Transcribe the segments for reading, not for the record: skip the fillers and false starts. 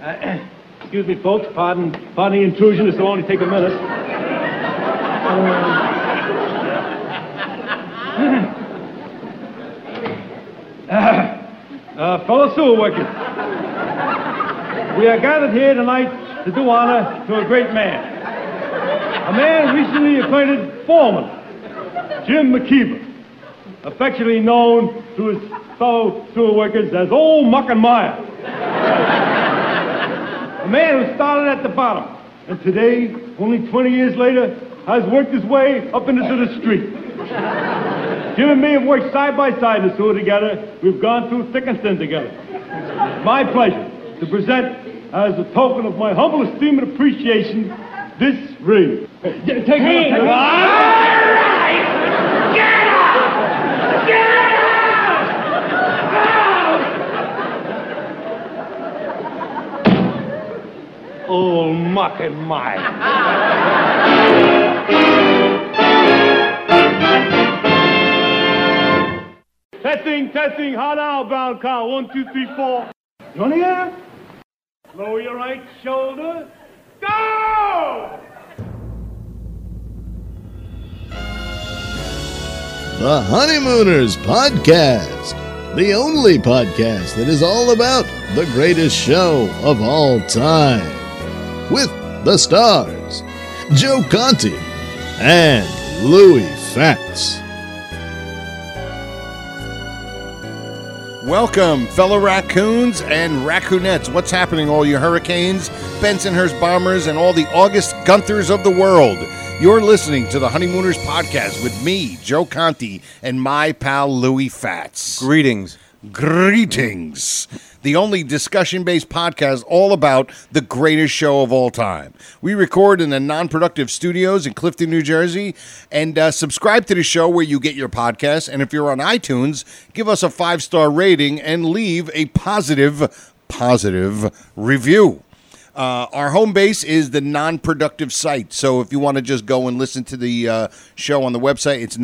Excuse me, folks. Pardon the intrusion. This will only take a minute. Fellow sewer workers, we are gathered here tonight to do honor to a great man. A man recently appointed foreman, Jim McKeever, affectionately known to his fellow sewer workers as Old Muck and Meyer. A man who started at the bottom, and today, only 20 years later, has worked his way up into the street. Jim and me have worked side by side in the sewer together. We've gone through thick and thin together. It's my pleasure to present, as a token of my humble esteem and appreciation, this ring. Take it. All right! Get up! Get up! Old Muck and Mike. Testing. How now, brown cow? 1, 2, 3, 4. You want to hear? Lower your right shoulder. Go! The Honeymooners Podcast, the only podcast that is all about the greatest show of all time. With the stars, Joe Conti and Louis Fats. Welcome, fellow raccoons and raccoonets. What's happening, all you Hurricanes, Bensonhurst Bombers, and all the August Gunthers of the world? You're listening to the Honeymooners Podcast with me, Joe Conti, and my pal Louis Fats. Greetings. The only discussion-based podcast all about the greatest show of all time. We record in the non-productive studios in Clifton, New Jersey, and subscribe to the show where you get your podcasts. And if you're on iTunes, give us a 5-star rating and leave a positive review. Our home base is the non-productive site, so if you want to just go and listen to the show on the website, it's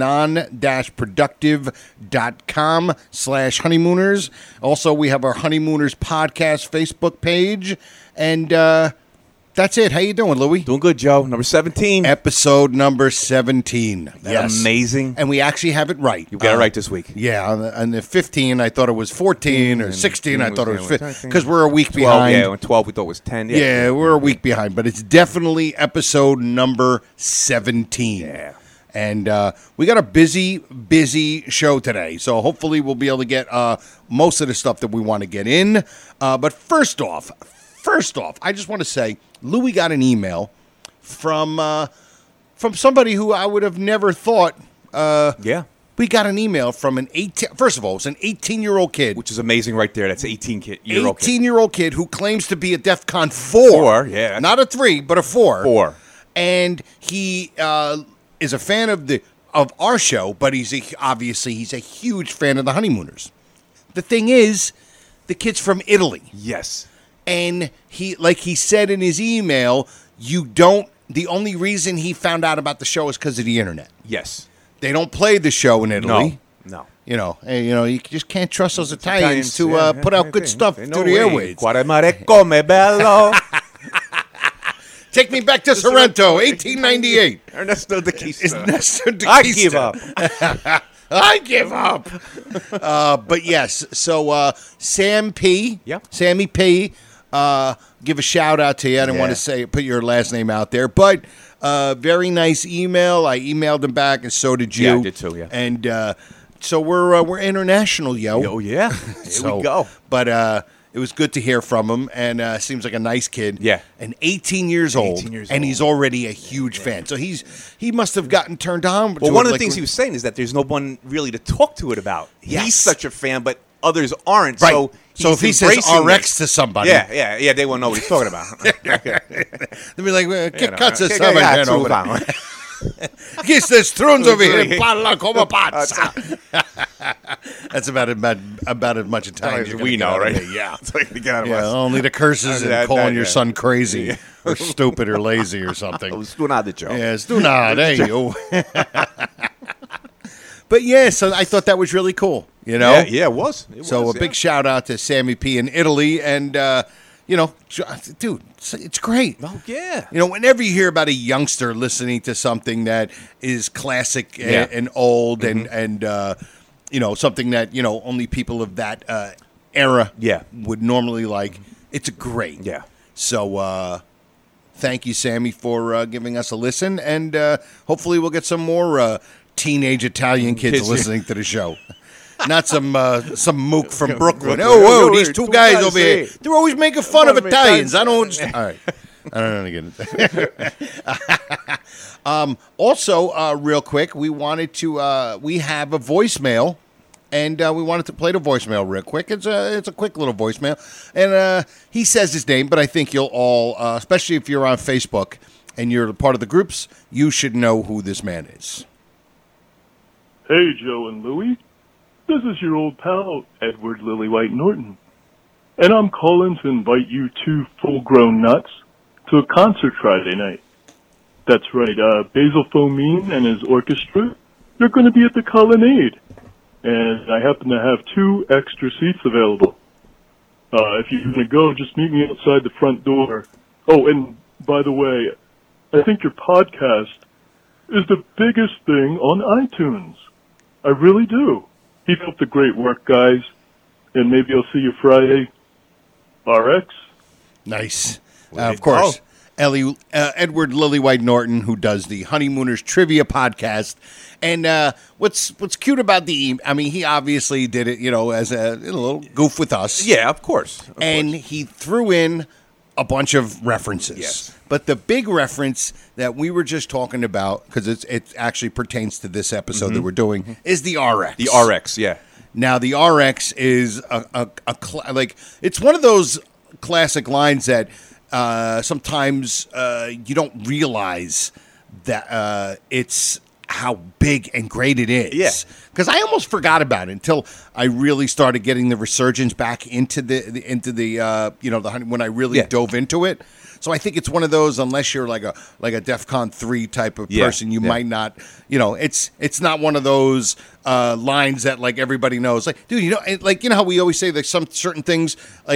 non-productive.com/honeymooners. Also, we have our Honeymooners Podcast Facebook page, and that's it. How you doing, Louis? Doing good, Joe. Number 17. Episode number 17. Yes. Amazing. And we actually have it right. You got it right this week. Yeah, on the 15, I thought it was 14, or 16, I thought it was 15, because we're a week behind. Yeah, 12, we thought it was 10. Yeah, we're a week behind, but it's definitely episode number 17. Yeah. And we got a busy show today, so hopefully we'll be able to get most of the stuff that we want to get in. But first off, I just want to say, Louis got an email from somebody who I would have never thought. Yeah. We got an email from first of all, it's an 18-year-old kid. Which is amazing right there. That's an 18-year-old kid. 18-year-old kid who claims to be a DEF CON 4. Yeah. Not a 3, but a 4. 4. And he is a fan of our show, but obviously he's a huge fan of the Honeymooners. The thing is, the kid's from Italy. Yes. And he said in his email, the only reason he found out about the show is because of the internet. Yes. They don't play the show in Italy. No. You just can't trust those Italians to put out good stuff through the airwaves. Quale mare come bello. Take me back to Sorrento, 1898. Ernesto de Kista. I give up. But yes, so Sammy P, give a shout out to you. I didn't want to put your last name out there, but very nice email. I emailed him back, and so did you. Yeah, I did too. Yeah, and so we're international, yo. Oh yeah, here we go. But it was good to hear from him, and seems like a nice kid. Yeah, and 18 years old, and he's already a huge fan. So he must have gotten turned on. Well, one of the things he was saying is that there's no one really to talk to it about. Yes. He's such a fan, but others aren't. Right. So if he says RX to somebody, yeah, they won't know what he's talking about. They'll be like, "Che cazzo sta facendo over there? Chi sta stronzo here? Parla come pazza." That's about as much Italian as we know, right? Yeah. Yeah, only the curses and calling your son crazy or stupid or lazy or something. Stunade, Joe. Yeah, stunade, you. But yeah, so I thought that was really cool, Yeah, it was. A big shout out to Sammy P in Italy, and dude, it's great. Oh, yeah. Whenever you hear about a youngster listening to something that is classic and old and something that, only people of that era would normally like, it's great. Yeah. So thank you, Sammy, for giving us a listen. And hopefully we'll get some more teenage Italian kids listening to the show. Not some mook from Brooklyn. Whoa, these two guys over here. They're always making fun of Italians. I don't understand. All right. I don't know to get it. Also, real quick, we wanted to, we have a voicemail, and we wanted to play the voicemail real quick. It's a quick little voicemail. And he says his name, but I think you'll all, especially if you're on Facebook and you're part of the groups, you should know who this man is. Hey, Joe and Louie. This is your old pal, Edward Lillywhite Norton. And I'm calling to invite you two full-grown nuts to a concert Friday night. That's right, Basil Fomine and his orchestra, they're going to be at the Colonnade. And I happen to have 2 extra seats available. If you're going to go, just meet me outside the front door. Oh, and by the way, I think your podcast is the biggest thing on iTunes. I really do. Keep up the great work, guys. And maybe I'll see you Friday. RX. Nice. Of course, Edward Lillywhite Norton, who does the Honeymooners Trivia Podcast. And what's cute about he obviously did it, as a little goof with us. Yeah, of course. He threw in a bunch of references. Yes. But the big reference that we were just talking about, because it actually pertains to this episode that we're doing, is the RX. The RX, yeah. Now, the RX is it's one of those classic lines that sometimes you don't realize that it's how big and great it is. Yeah. Because I almost forgot about it until I really started getting the resurgence back into the when I really dove into it. So I think it's one of those, unless you're like a DEFCON 3 type of person, you might not, it's not one of those lines that like everybody knows. Like, dude, how we always say that some certain things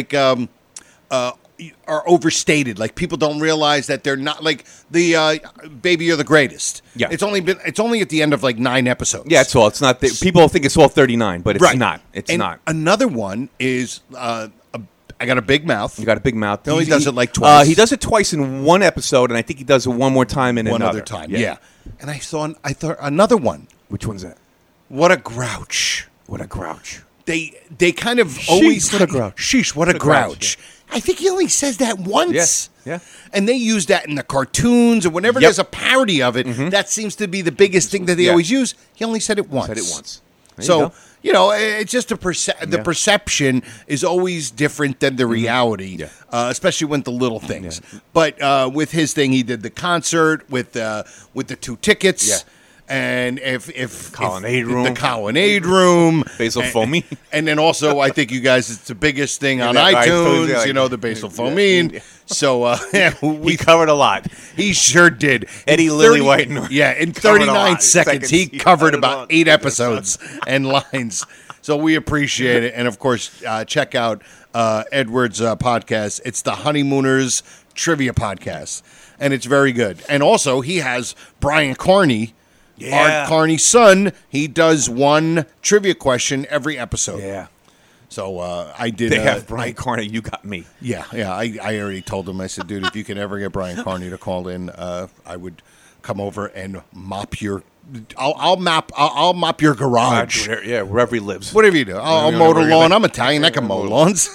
are overstated. Like people don't realize that they're not like the Baby You're the Greatest. Yeah. It's only at the end of like 9 episodes. Yeah, it's all. It's not. People think it's all 39, but it's not. It's not. Another one is I Got a Big Mouth. You Got a Big Mouth. He only does it like twice. He does it twice in one episode, and I think he does it one more time in one another. other time. Yeah. And I thought another one. Which one's that? What a Grouch. What a Grouch. They kind of always what a grouch. Sheesh, what a grouch. I think he only says that once. Yeah. And they use that in the cartoons, and whenever there's a parody of it, that seems to be the biggest thing that they always use. He only said it once. There it's just the perception is always different than the reality, especially with the little things. Yeah. But with his thing, he did the concert with the 2 tickets. Yeah. And if Colonnade Room. the Colonnade Room, Basil Fomine. and then also I think you guys, it's the biggest thing on Yeah, iTunes, the Basil Fomine. So we covered a lot. He sure did. Eddie Lillywhite Norton. Yeah, in 39 seconds, he covered about 8 episodes and lines. So we appreciate it. And, of course, check out Edward's podcast. It's the Honeymooners Trivia Podcast, and it's very good. And also, he has Brian Carney, Art Carney's son. He does one trivia question every episode. Yeah. So I did. They have Brian Carney. You got me. Yeah. I already told him. I said, dude, if you can ever get Brian Carney to call in, I would come over and mop your. I'll mop your garage. Yeah, wherever he lives. Whatever you do. I'll mow the lawn. I'm Italian. I can mow lawns.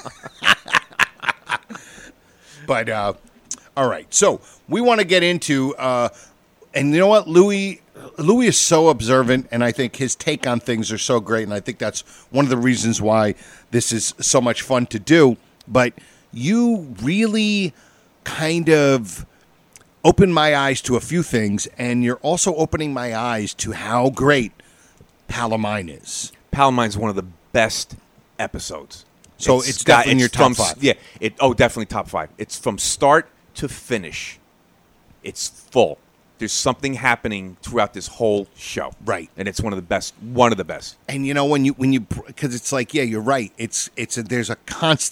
But all right. So we want to get into, and you know what, Louis is so observant, and I think his take on things are so great, and I think that's one of the reasons why this is so much fun to do. But you really kind of opened my eyes to a few things, and you're also opening my eyes to how great Palomine is. Palomine's one of the best episodes. So it's definitely in your top 5. Yeah. Definitely top 5. It's from start to finish. It's full. There's something happening throughout this whole show. Right. And it's one of the best. One of the best. And when you because it's like, yeah, you're right. There's a constant.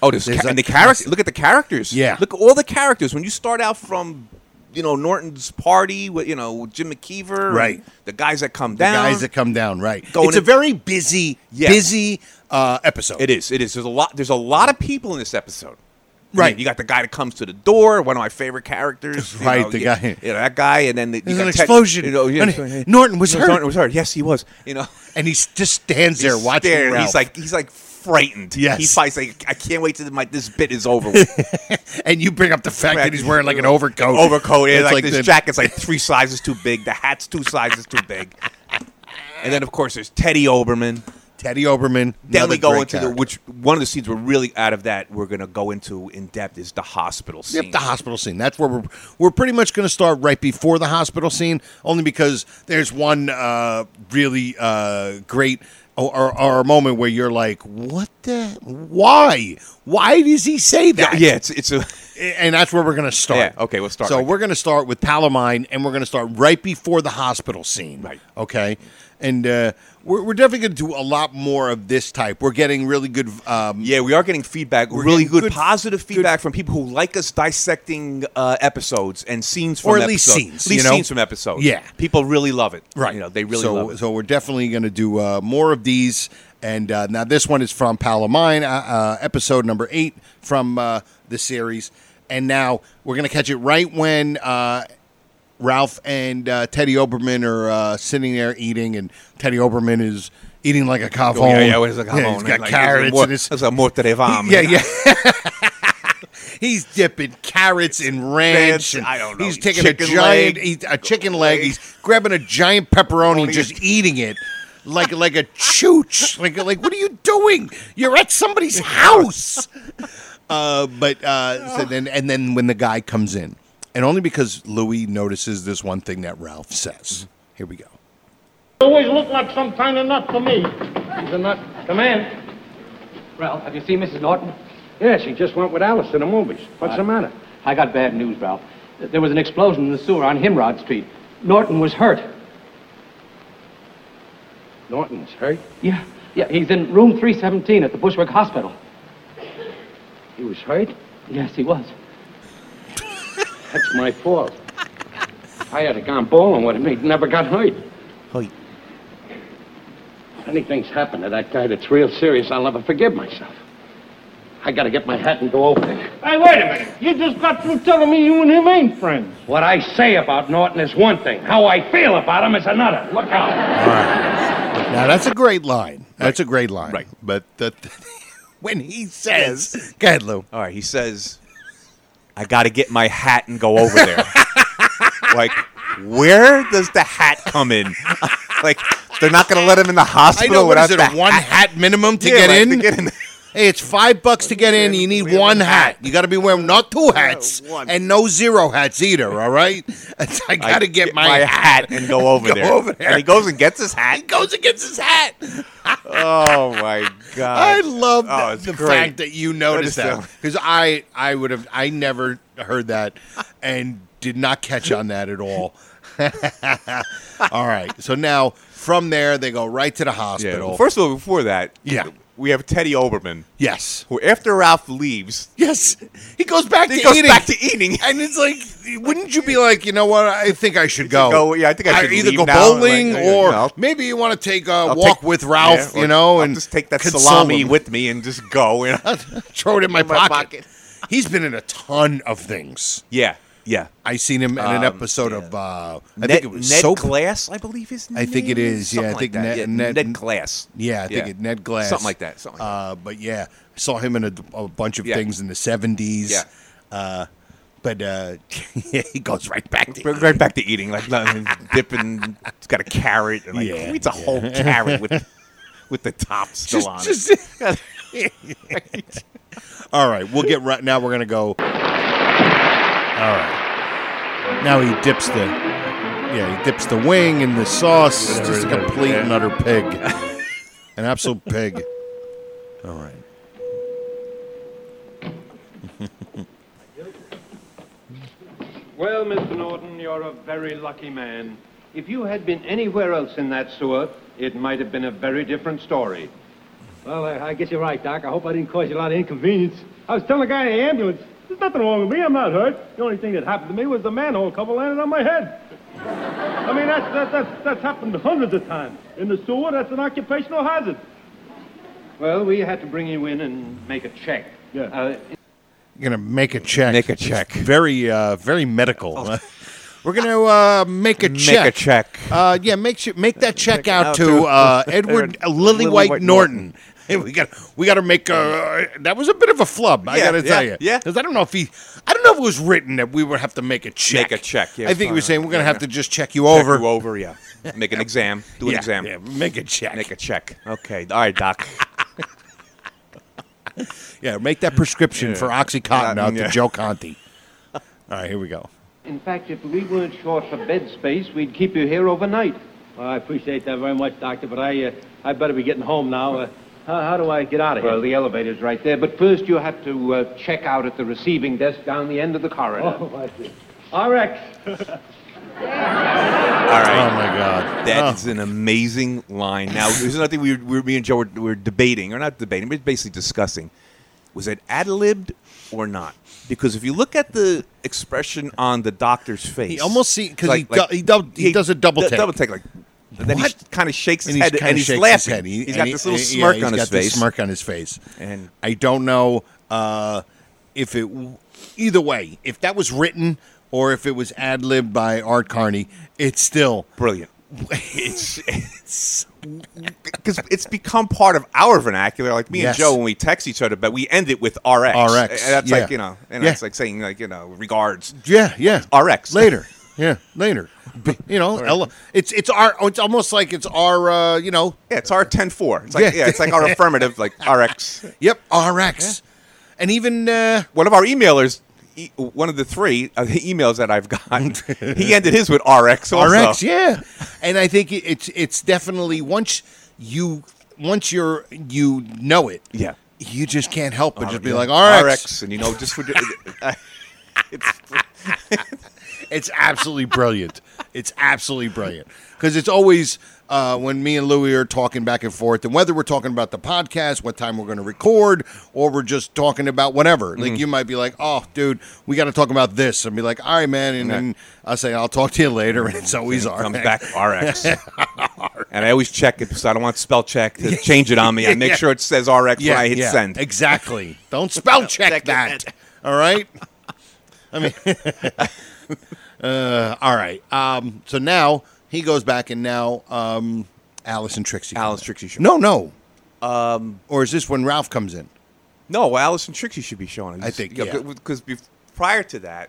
Oh, There's and a the character. Look at the characters. Yeah. Look at all the characters. When you start out from, Norton's party with, with Jim McKeever. Right. And the guys that come The down. guys that come down, right? Going It's a in- very busy episode. It is. There's a lot of people in this episode. Right. You got the guy that comes to the door, one of my favorite characters. Right, the guy. That guy, and then There's an explosion. Norton was hurt. Norton was hurt. Yes, he was. And he just stands there He's watching staring. Ralph. He's like frightened. Yes. He's probably like, I can't wait till this bit is over with. And you bring up the fact that he's wearing like an overcoat. Yeah, It's like this the- jacket's like 3 sizes too big. The hat's 2 sizes too big. And then of course there's Teddy Oberman. Teddy Oberman. Then we another go great into character. which one of the scenes we're really out of that we're gonna go into in depth is the hospital scene. Yep, the hospital scene. That's where we're pretty much going to start right before the hospital scene, only because there's one really great or a moment where you're like, what the? Why? Why does he say that? Yeah, it's a And that's where we're going to start. Yeah, okay, we'll start So right we're going to start with Palomine, and we're going to start right before the hospital scene. Right. Okay. And we're definitely going to do a lot more of this type. We're getting really good. yeah, we are getting feedback, We're really getting good, positive feedback from people who like us dissecting episodes and scenes from Or at least episodes. scenes, At least you know? scenes from episodes. Yeah. People really love it. Right. They really love it. So we're definitely going to do more of these. And now this one is from Palomine, episode number 8 from the series. And now we're going to catch it right when Ralph and Teddy Oberman are sitting there eating, and Teddy Oberman is eating like a cavone. Oh, yeah, what is a cavone? He's got Like, carrots in his... It's a morte de fame. Yeah. He's dipping carrots in ranch. And I don't know. He's taking Chicken a chicken leg. He's grabbing a giant pepperoni and just eating it like a chooch. Like what are you doing? You're at somebody's house. So then when the guy comes in, and only because Louis notices this one thing that Ralph says. Here we go. Always look like some kind of nut to me. He's a nut. Come in. Ralph, have you seen Mrs. Norton? Yeah, she just went with Alice to the movies. What's the matter? I got bad news, Ralph. There was an explosion in the sewer on Himrod Street. Norton was hurt. Norton's hurt? Yeah, he's in room 317 at the Bushwick Hospital. He was hurt? Yes, he was. That's my fault. If I had gone bowling with him, he'd never got hurt. Hey. If anything's happened to that guy that's real serious, I'll never forgive myself. I gotta get my hat and go over there. Hey, wait a minute. You just got through telling me you and him ain't friends. What I say about Norton is one thing. How I feel about him is another. Look out. All right. Now, that's a great line. That's a great line. Right. But when he says... Go ahead, Lou. All right, he says, I got to get my hat and go over there. Like, where does the hat come in? Like, they're not going to let him in the I hospital know, what without is it, the a one hat minimum to Yeah, get like, in? to get in. Hey, it's $5 to get in. You need one hat. You got to be wearing not 2 hats one. and no 0 hats either, all right? I got to get my hat and go over there. over there. And he goes and gets his hat. He goes and gets his hat. Oh, my God. I love it's the great. fact that you noticed That that. is Because I never heard that and did not catch on that at all. All right. So now from there, they go right to the Yeah. hospital. Well, first of all, before that, Yeah. we have Teddy Oberman, Yes. who after Ralph leaves, Yes. He goes back he to goes eating. back to eating. And it's like, wouldn't you be like, you know what? I think I should go. go. Yeah, I think I should either leave go now, bowling like, or no. maybe you want to take a I'll walk take- with Ralph, yeah, you or know, I'll and just take that console salami him. with me and just go. You know? Throw it in my In my pocket. pocket. He's been in a ton of things. Yeah. I seen him in an episode of I think it was Ned Soap. Glass, I believe his name. I think it is. Yeah, Something I think like that. Ned- Ned Glass. Yeah, I think it Ned Glass. Something like that. But yeah, I saw him in a bunch of Yeah. things in the 70s. Yeah. But he goes right back to Right back to eating, like dipping. It's got a carrot, and like Yeah, who eats a whole carrot with the top still on it. All right, we'll get right now. We're gonna go. All right, now he dips the wing in the sauce. It's just a complete and utter pig, an absolute pig. All right. Well, Mr. Norton, you're a very lucky man. If you had been anywhere else in that sewer, it might have been a very different story. Well, I guess you're right, Doc. I hope I didn't cause you a lot of inconvenience. I was telling the guy in the ambulance, there's nothing wrong with me. I'm not hurt. The only thing that happened to me was the manhole cover landed on my head. I mean, that's happened hundreds of times. In the sewer, that's an occupational hazard. Well, we had to bring you in and make a check. Yeah. You're going to make a check. Make a check. Very, very medical. We're going to make a check. Make a check. Yeah, make that check out to Edward Lillywhite Norton. Hey, we got to make a. That was a bit of a flub. I got to tell you. Yeah. Because I don't know if it was written that we would have to make a check. Make a check. Yeah, I think he was saying we're going to have to just check you over. Check you over. Yeah. Make an exam. Do an exam. Yeah. Make a check. Make a check. Okay. All right, Doc. Yeah. Make that prescription for OxyContin out to Joe Conti. All right. Here we go. In fact, if we weren't short for bed space, we'd keep you here overnight. Well, I appreciate that very much, Doctor, but I better be getting home now. How do I get out of here? Well, the elevator's right there, but first you have to check out at the receiving desk down the end of the corridor. Oh, I see. RX. All right. Oh, my God. That is an amazing line. Now, there's another thing me and Joe were debating, or not debating, but basically discussing. Was it ad-libbed or not? Because if you look at the expression on the doctor's face, He almost because he does a double take. Double take, like. And then he kind of shakes his head, and he's shakes laughing. his head. He's got this little smirk on his face. This smirk on his face. And I don't know if it. Either way, if that was written or if it was ad-libbed by Art Carney, it's still brilliant. It's because it's become part of our vernacular. Like me and Joe, when we text each other, but we end it with RX. RX. And that's yeah. like, and that's like saying, like, regards. Yeah. RX. Later. Yeah, later. It's almost like it's our, Yeah, it's our 10-4. It's like, it's like our affirmative, like RX. Yep, RX. Yeah. And even one of our emailers, one of the three emails that I've gotten, he ended his with RX also. RX, yeah. And I think it's definitely once you know it. Yeah. You just can't help but just be like RX. And just for it's absolutely brilliant. It's absolutely brilliant because it's always when me and Louie are talking back and forth, and whether we're talking about the podcast, what time we're going to record, or we're just talking about whatever. Like you might be like, "Oh, dude, we got to talk about this," and be like, "All right, man," and then I'll say, "I'll talk to you later," and it's always RX. Comes back RX. And I always check it because I don't want spell check to change it on me. I make sure it says RX when I hit send. Exactly. Don't spell check that. All right. I mean. All right. So now he goes back, and now Alice and Trixie. Show. No. Or is this when Ralph comes in? No, Alice and Trixie should be showing. I think, because prior to that,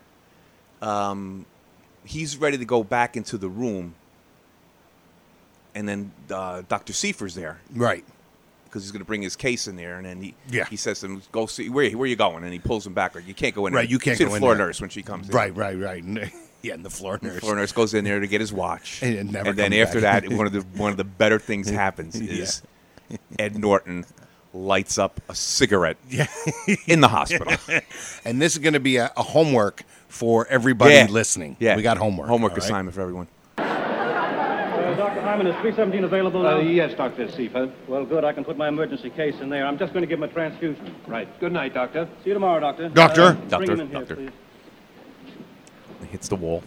he's ready to go back into the room, and then Dr. Seifer's there, right? Because he's going to bring his case in there, and then he says to him, "Go see where are you going?" And he pulls him back, like, "You can't go in there." Right, you can't see go the in floor there. nurse when she comes in. Right. Yeah, and the floor nurse. The floor nurse goes in there to get his watch, and then after that, one of the better things happens is Ed Norton lights up a cigarette in the hospital. And this is going to be a homework for everybody listening. Yeah, we got homework. Homework assignment for everyone. Dr. Hyman, is 317 available now? Yes, Dr. Seifer. Well, good. I can put my emergency case in there. I'm just going to give him a transfusion. Right. Good night, Doctor. See you tomorrow, Doctor. Doctor. Bring him in here, please. He hits the wall.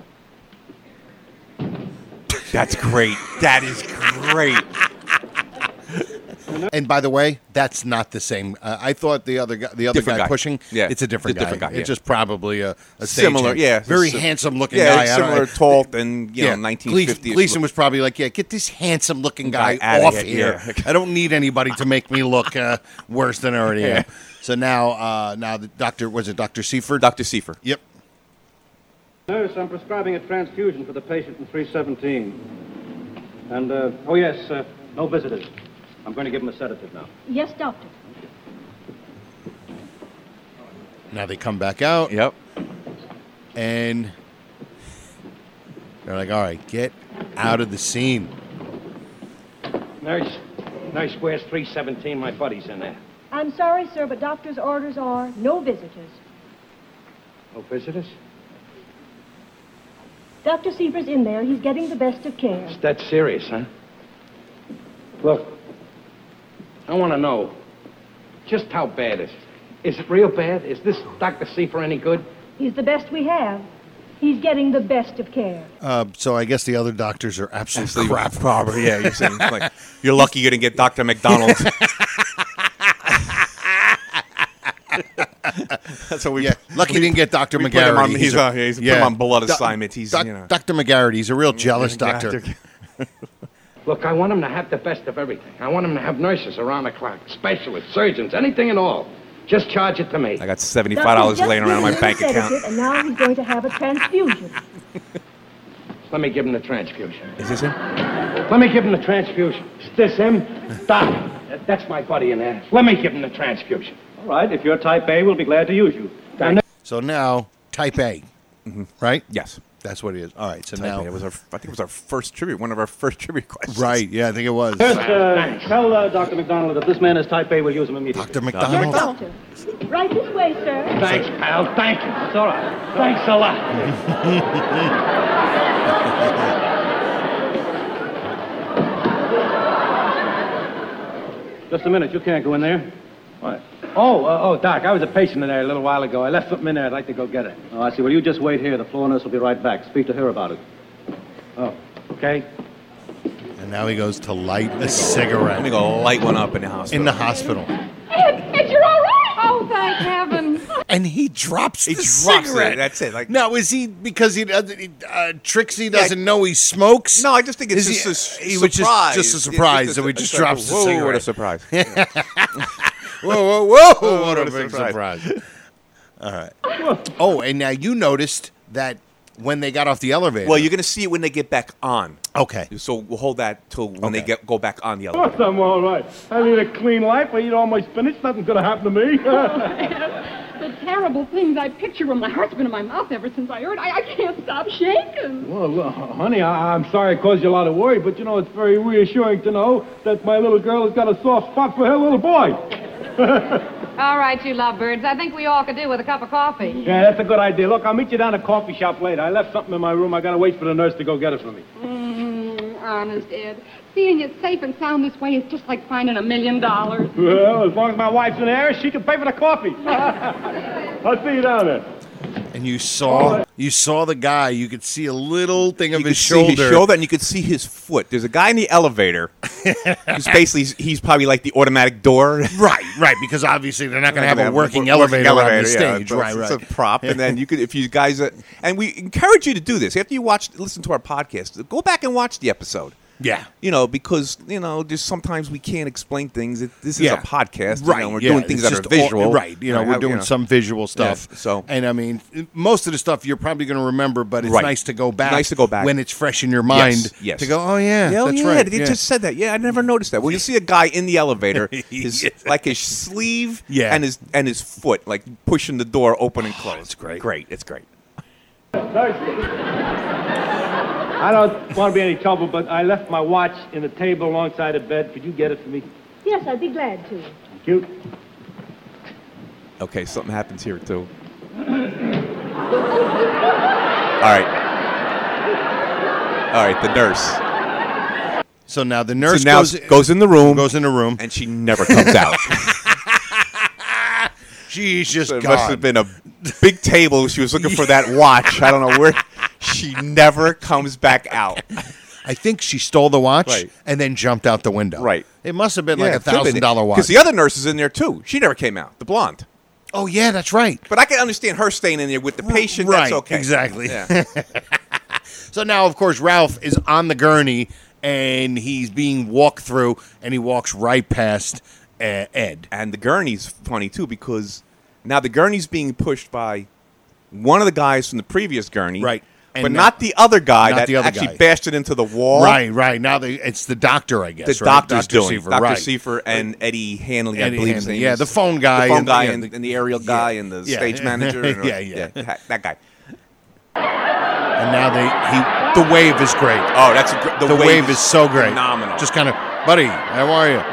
That's great. That is great. And by the way, that's not the same. I thought the other guy pushing. Yeah, it's a different guy. Yeah. It's just probably a similar. Stagehand. Very handsome looking guy. Yeah, similar tall than 1950. Gleason was probably like, get this handsome looking guy off here. Yeah. I don't need anybody to make me look worse than I already am. So now the doctor was it Dr. Seifer? Dr. Seifer. Yep. Nurse, I'm prescribing a transfusion for the patient in 317. And, no visitors. I'm going to give him a sedative now. Yes, doctor. Now they come back out. Yep. And they're like, all right, get out of the scene. Nurse, where's 317? My buddy's in there. I'm sorry, sir, but doctor's orders are no visitors. No visitors? Dr. Seifer's in there. He's getting the best of care. It's that serious, huh? Look, I want to know, just how bad is it? Is it real bad? Is this Dr. Seifer any good? He's the best we have. He's getting the best of care. So I guess the other doctors are absolute crap. Probably, yeah. You're saying like you're lucky you didn't get Dr. McDonald. That's what we. Yeah, lucky you didn't get Dr. McGarrity. He's put him on blood assignment. He's Dr. McGarrity. He's a real jealous doctor. Look, I want him to have the best of everything. I want him to have nurses around the clock, specialists, surgeons, anything and all. Just charge it to me. I got $75 laying around in my bank account. And now he's going to have a transfusion. Let me give him the transfusion. Is this him? Let me give him the transfusion. Is this him? Doc, that's my buddy in there. Let me give him the transfusion. All right, if you're type A, we'll be glad to use you. So now, type A, right? Yes. That's what it is. All right, so Type now... A. I think it was our first tribute, one of our first tribute questions. Right, yeah, I think it was. Tell Dr. McDonald that this man is type A. We'll use him immediately. Dr. McDonald? Doctor. Right this way, sir. Thanks, pal. Thank you. It's all right. Thanks a lot. Just a minute. You can't go in there. What? Oh, Doc, I was a patient in there a little while ago. I left something in there. I'd like to go get it. Oh, I see. Well, you just wait here. The floor nurse will be right back. Speak to her about it. Oh, okay. And now he goes to light a cigarette. I'm going to go light one up in the hospital. In the hospital. Ed, you're all right. Oh, thank heaven. And he drops the drops cigarette. it. That's it. Like, now, is he because he Trixie doesn't know he smokes? no, I just think it's Is just he a was surprise. just a surprise, so he just drops the Whoa, cigarette. what a surprise. Whoa, what a big surprise. All right. Oh, and now you noticed that when they got off the elevator. Well, you're going to see it when they get back on. Okay. So we'll hold that till when they go back on the Of elevator. course I'm all right. I lead a clean life. I eat all my spinach. Nothing's going to happen to me. The terrible things I picture when my heart's been in my mouth ever since I heard. I can't stop shaking. Well, honey, I'm sorry I caused you a lot of worry, but, it's very reassuring to know that my little girl has got a soft spot for her little boy. All right, you lovebirds. I think we all could do with a cup of coffee. Yeah, that's a good idea. Look, I'll meet you down at the coffee shop later. I left something in my room. I got to wait for the nurse to go get it for me. Honest, Ed. Seeing you safe and sound this way is just like finding $1 million. Well, as long as my wife's in there, she can pay for the coffee. I'll see you down there. And you saw the guy. You could see a little thing of You his could shoulder. see his shoulder, and you could see his foot. There's a guy in the elevator. He's probably like the automatic door. Right, because obviously they're not going to have a working elevator on the stage. Yeah, right. It's a prop, and then you could, if you guys, and we encourage you to do this after you listen to our podcast. Go back and watch the episode. Yeah. Because there's sometimes we can't explain things. This is a podcast. Right. We're doing things that are visual. Right. We're doing some visual stuff. Yeah, so, and I mean, most of the stuff you're probably going to remember, but it's nice to go back. Nice to go back when it's fresh in your mind. Yes. To go, oh yeah, that's right. right. They just said that. Yeah, I never noticed that. When you see a guy in the elevator, his sleeve and his foot like pushing the door open and close. It's great. It's great. I don't want to be any trouble, but I left my watch in the table alongside the bed. Could you get it for me? Yes, I'd be glad to. Thank you. Okay, something happens here too. All right, the nurse. So now the nurse goes in the room. Goes in the room. And she never comes out. She's just It gone. must have been a big table. She was looking for that watch. I don't know where. She never comes back out. I think she stole the watch Right. and then jumped out the window. Right. It must have been like a $1,000 watch. Because the other nurse is in there too. She never came out. The blonde. Oh yeah, that's right. But I can understand her staying in there with the patient. Right. That's okay. Exactly. Yeah. So now, of course, Ralph is on the gurney and he's being walked through, and he walks right past Ed. And the gurney's funny too because now the gurney's being pushed by one of the guys from the previous gurney. Right. But not the other guy that the other actually guy. bashed it into the wall. Right. Now it's the doctor, I guess. The right? doctor's Dr. doing Seifer, Dr. right. Seifer and Eddie Hanley, I Eddie believe his Hanley, name yeah, is. the phone guy. The phone guy and and the aerial guy and the stage manager. And that guy. And now the wave is great. Oh, that's the wave is so great. Phenomenal. Just kind of, buddy, how are you?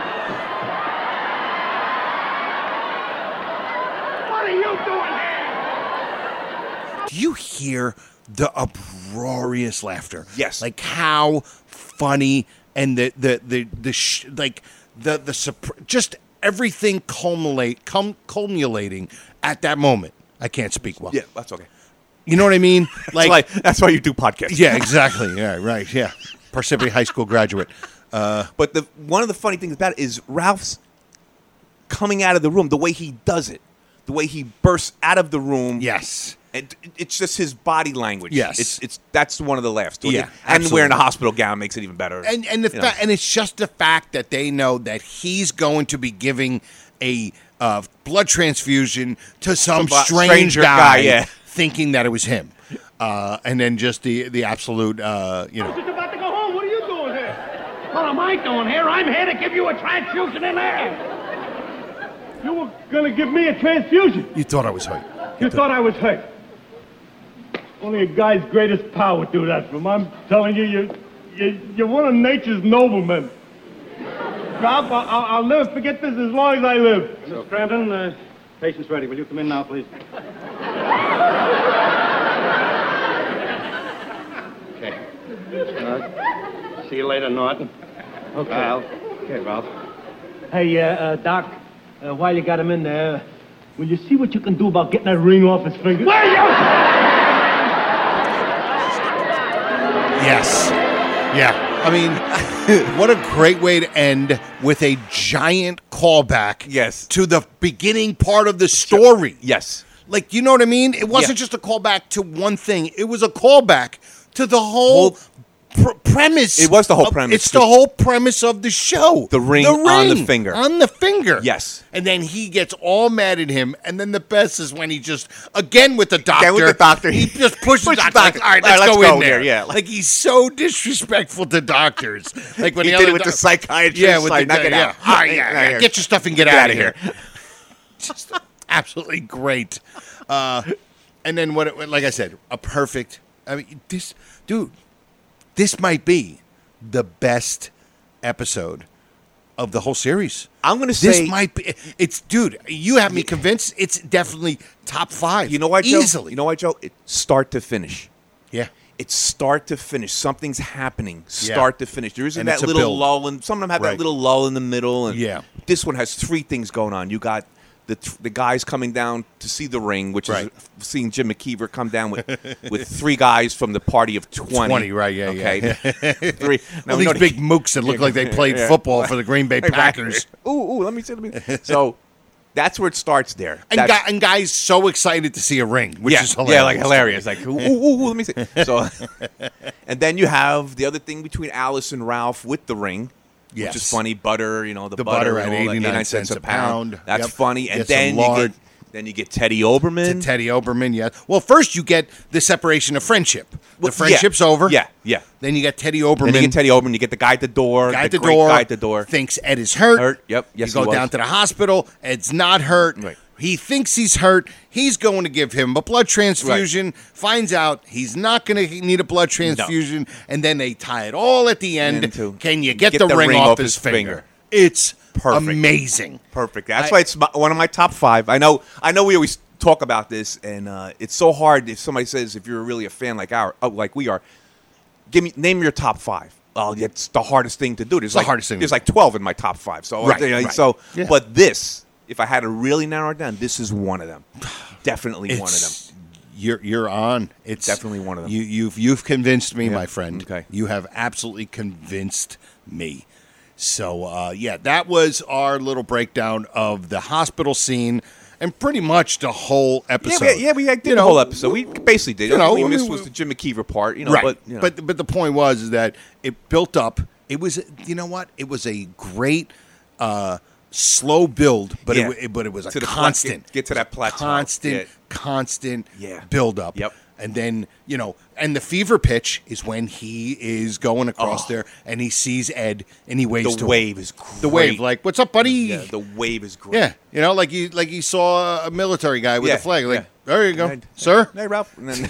What are you doing here? Do you hear the uproarious laughter? Yes. Like how funny and like just everything culminating at that moment. I can't speak well. Yeah, that's okay. You know what I mean? That's why you do podcasts. Yeah, exactly. Yeah, right. Yeah, Parsippany High School graduate. But one of the funny things about it is Ralph's coming out of the room, the way he does it, the way he bursts out of the room. Yes. And it's just his body language. Yes. That's one of the laughs. Yeah, and absolutely. wearing a hospital gown makes it even better. And it's just the fact that they know that he's going to be giving a blood transfusion to some strange guy, yeah. thinking that it was him. And then just the absolute, I'm just about to go home. What are you doing here? What am I doing here? I'm here to give you a transfusion in there. You were going to give me a transfusion. You thought I was hurt. You thought I was hurt. Only a guy's greatest power would do that for him. I'm telling you, you're one of nature's noblemen. Ralph, I'll never forget this as long as I live. Mr. Scranton, patient's ready. Will you come in now, please? Okay. See you later, Norton. Okay. Ralph. Okay, Ralph. Hey, Doc, while you got him in there, will you see what you can do about getting that ring off his finger? Yes. Yeah. I mean, what a great way to end with a giant callback to the beginning part of the story. Yes. Like, you know what I mean? It wasn't just a callback to one thing. It was a callback to the whole premise. It was the whole premise. It's the whole premise of the show. The ring on the finger. On the finger. Yes. And then he gets all mad at him. And then the best is when he just, again with the doctor. He just pushes the doctor. Like, all right, let's go in there. Yeah. Like, he's so disrespectful to doctors. Like when he the did other it with the psychiatrist. Yeah, with like, knock it out. All right, yeah. Get your stuff and get out of here. Just absolutely great. And then like I said, a perfect. I mean, this might be the best episode of the whole series. I'm going to say this might be. It's dude. You have me convinced. It's definitely top 5. You know why, Joe? Easily. You know why, Joe? It's start to finish. Yeah. It's start to finish. Something's happening. Start to finish. There isn't And that it's a little build. lull, and some of them have that little lull in the middle. And Yeah. This one has 3 things going on. You got the guys coming down to see the ring, which is seeing Jim McKeever come down with 3 guys from the party of 20. 20, right? Yeah, okay. yeah. 3. All these big mooks that look like they played football for the Green Bay Packers. Ooh, let me see. So that's where it starts there. And guys so excited to see a ring, which is hilarious. Yeah, like hilarious. Like, ooh, let me see. So, and then you have the other thing between Alice and Ralph with the ring. Yes. Which is funny. Butter, the butter and at all that, 89 cents a pound. That's funny. And Get then you get Teddy Oberman. To Teddy Oberman, yeah. Well, first you get the separation of friendship. The friendship's over. Yeah, yeah. Then you get Teddy Oberman. Then you get Teddy Oberman. You get the guy at the door. Guy the guy at the door. Thinks Ed is hurt. Yep. Yes, you go down to the hospital. Ed's not hurt. Right. He thinks he's hurt. He's going to give him a blood transfusion. Finds out he's not going to need a blood transfusion. No. And then they tie it all at the end. Can you get the ring off his finger? It's perfect. Amazing. Perfect. That's why it's one of my top 5. I know we always talk about this, and it's so hard if somebody says, if you're really a fan like we are, name your top 5. Well, it's the hardest thing to do. There's like 12 in my top 5. So, So, but this, if I had to really narrow it down, this is one of them. Definitely one of them. You're on. It's definitely one of them. You've convinced me, my friend. Okay. You have absolutely convinced me. So that was our little breakdown of the hospital scene and pretty much the whole episode. We did the whole episode. We basically did. We missed was the Jim McKeever part. Right. But the point was that it built up. It was It was a great. Slow build, but it was a constant. Get to that plateau. Constant build up. Yep. And then, and the fever pitch is when he is going across there and he sees Ed and he waves to him. The wave is great. The wave, like, what's up, buddy? Yeah, the wave is great. Yeah. Like he saw a military guy with a flag. Like, there you go, sir. Hey, Ralph.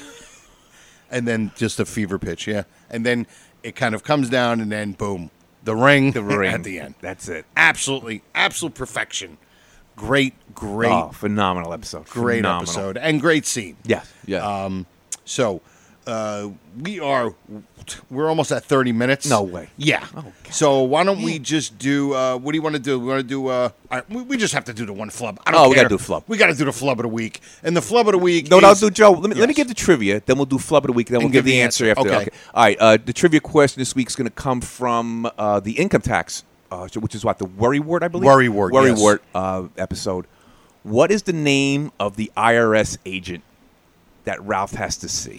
And then just a fever pitch, And then it kind of comes down and then boom. The ring at the end. That's it. Absolute perfection. Great. Oh, phenomenal episode. Great episode and great scene. Yeah. So, we're almost at 30 minutes. No way. Yeah. Oh, God. So why don't we just do, what do you want to do? We want to do, all right, we just have to do the one flub. I don't care. We got to do flub. We got to do the flub of the week. And the flub of the week No, is, I'll do, Joe. Let me give the trivia, then we'll do flub of the week, then we'll And give the answer after. Okay. All right, the trivia question this week is going to come from the income tax, which is what, the Worry Wart, I believe? Worry Wart, Worry yes. Wart episode. What is the name of the IRS agent that Ralph has to see?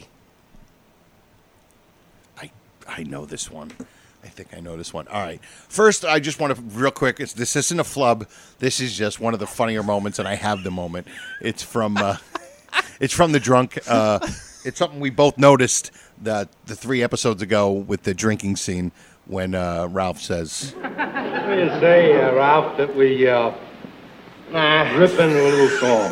I know this one. I think I know this one. All right. First, I just want to, real quick, this isn't a flub. This is just one of the funnier moments, and I have the moment. It's from the drunk. It's something we both noticed the 3 episodes ago with the drinking scene when Ralph says, What do you say, Ralph, that we rip into a little song?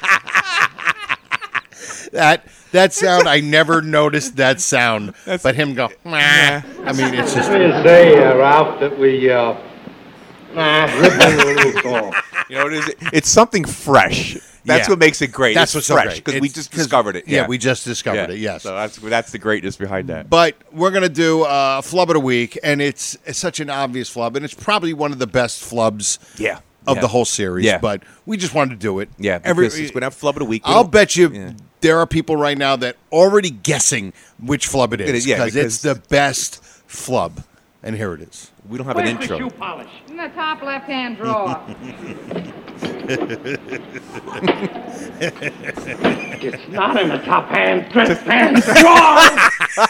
That sound, I never noticed that sound. But him go, nah. I mean, it's just. What do you say, Ralph, that we rip into a little song? You know what it is? It's something fresh. That's what makes it great. That's it's what's fresh, so great. because we just discovered it. Yeah, we just discovered it, yes. So that's the greatness behind that. But we're going to do a flub of the week, and it's such an obvious flub, and it's probably one of the best flubs of the whole series. Yeah. But we just wanted to do it. Yeah, because it's going to have flub of the week. I'll bet you there are people right now that already guessing which flub it is. Because it's the best flub. And here it is. We don't have Where's an the intro. shoe polish? In the top left-hand drawer. It's not in the top hand drawer.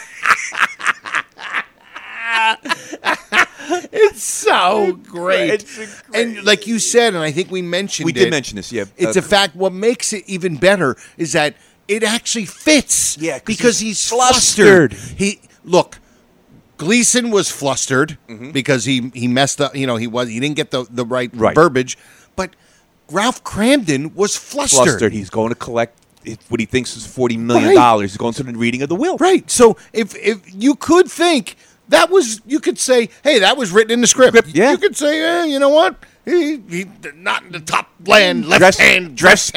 It's so great. And like you said, and I think we mentioned We did mention this, yeah. It's a fact. What makes it even better is that it actually fits. Yeah, because he's flustered. Look, Gleason was flustered because he messed up. You know, he didn't get the right verbiage. But Ralph Cramden was flustered. He's going to collect what he thinks is $40 million. He's going to the reading of the will. Right. So if you could think that was, you could say, hey, that was written in the script. Yeah. You could say, you know what? He not in the top land, left hand drawer. So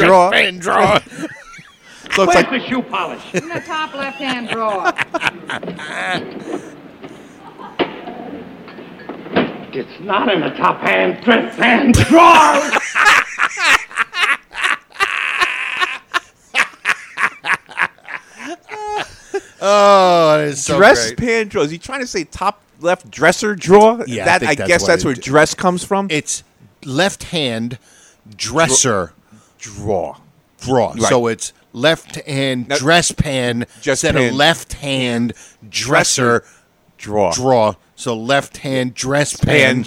it's Where's like the shoe polish? In the top left-hand drawer. It's not in the top hand drawer. Oh, it is so dress great. pan drawer. Is he trying to say top left dresser drawer? Yeah, I guess that's where dress comes from. It's left hand dresser drawer. Right. So it's left hand dress pan instead of left hand dresser drawer. So left hand dress pan.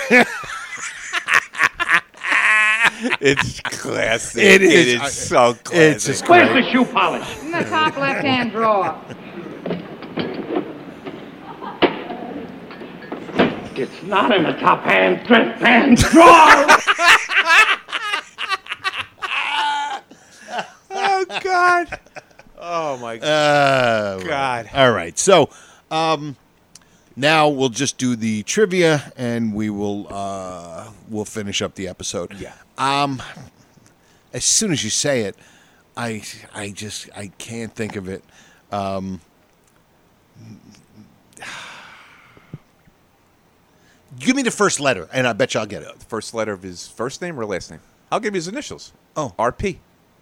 It's classic. It is. It is so classic. It's just Where's great. the shoe polish? In the top left-hand drawer. It's not in the top hand drawer. Oh God. Oh my God. All right. So now we'll just do the trivia, and we will we'll finish up the episode. Yeah. As soon as you say it, I can't think of it. Give me the first letter, and I bet you I'll get it. The first letter of his first name or last name? I'll give you his initials. Oh. RP.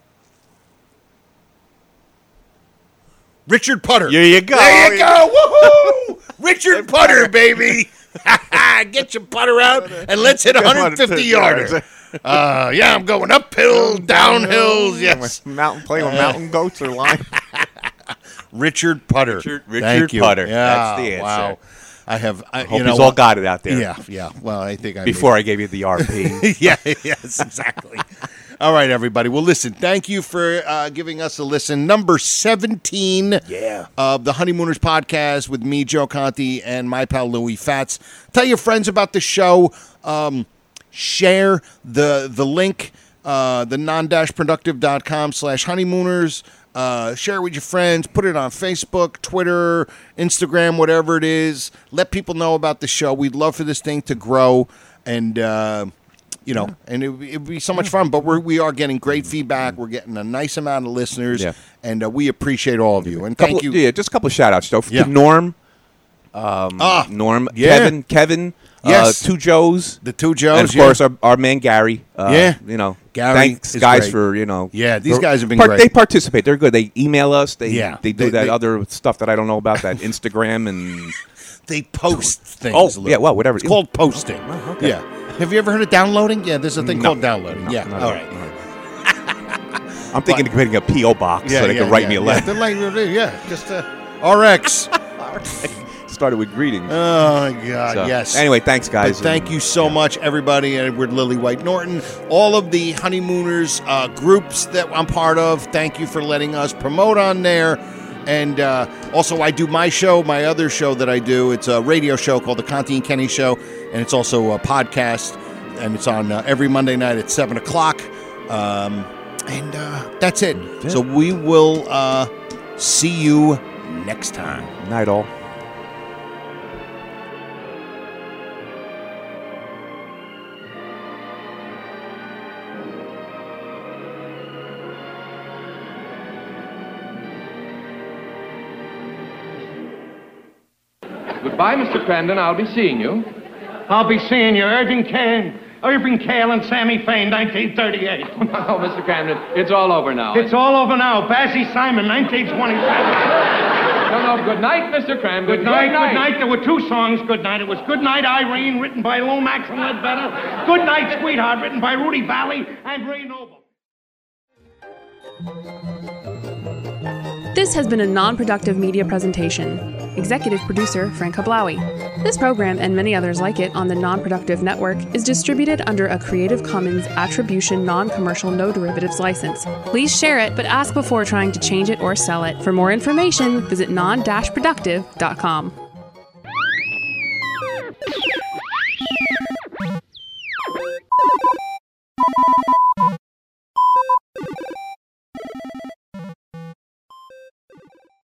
Richard Putter. There you go. There you go. Woohoo! Richard Putter, baby. Get your putter out and let's hit a 150-yarder. Yeah, I'm going uphill, downhills. Yes. Mountain playing with mountain goats or lion. Richard Putter. Richard Thank you. Putter. Yeah, That's the answer. Wow. I Hope he's all got it out there. Yeah. Well, I think Before I gave you the RP. Yes, exactly. All right, everybody. Well, listen, thank you for giving us a listen. Number 17 of the Honeymooners podcast with me, Joe Conti, and my pal Louis Fats. Tell your friends about the show. Share the link, the non-productive.com/honeymooners. Share it with your friends. Put it on Facebook, Twitter, Instagram, whatever it is. Let people know about the show. We'd love for this thing to grow. And, You know, and it'd be so much fun. But we are getting great feedback. We're getting a nice amount of listeners, and we appreciate all of you. And thank you. Yeah, just a couple of shout outs, though. To Norm, Norm, Kevin. Yes. Two Joes. The two Joes. And, of course, our man, Gary. You know, Gary thanks, is guys, great. for, you know. Yeah, these guys have been great. They participate. They're good. They email us. They do that they, other stuff that I don't know about, that Instagram and... They post things. Oh, yeah, well, whatever. It's called posting. Oh, okay. Yeah. Have you ever heard of downloading? Yeah, there's a thing called downloading. No, yeah. not All at right. I'm thinking of creating a P.O. box so they can write me a letter. Just RX. Started with greetings. Oh, my God, yes. Anyway, thanks, guys. But thank you so much, everybody, Edward Lily White Norton. All of the Honeymooners groups that I'm part of, thank you for letting us promote on there. And also, I do my show, my other show that I do. It's a radio show called The Conti and Kenny Show, and it's also a podcast, and it's on every Monday night at 7 o'clock. And that's it. So we will see you next time. Night, all. Goodbye, Mr. Crandon. I'll be seeing you. I'll be seeing you. Irving Kale and Sammy Fain, 1938. Oh, Mr. Crandon, it's all over now. It's all over now. Basie Simon, 1927. No, good night, Mr. Crandon. Good night. There were two songs, Good Night. It was Good Night, Irene, written by Lomax and Ledbetter. Good Night, Sweetheart, written by Rudy Valley and Ray Noble. This has been a non-productive media presentation. Executive producer, Frank Hablawi. This program and many others like it on the Non-Productive Network is distributed under a Creative Commons Attribution Non-Commercial No Derivatives license. Please share it, but ask before trying to change it or sell it. For more information, visit non-productive.com.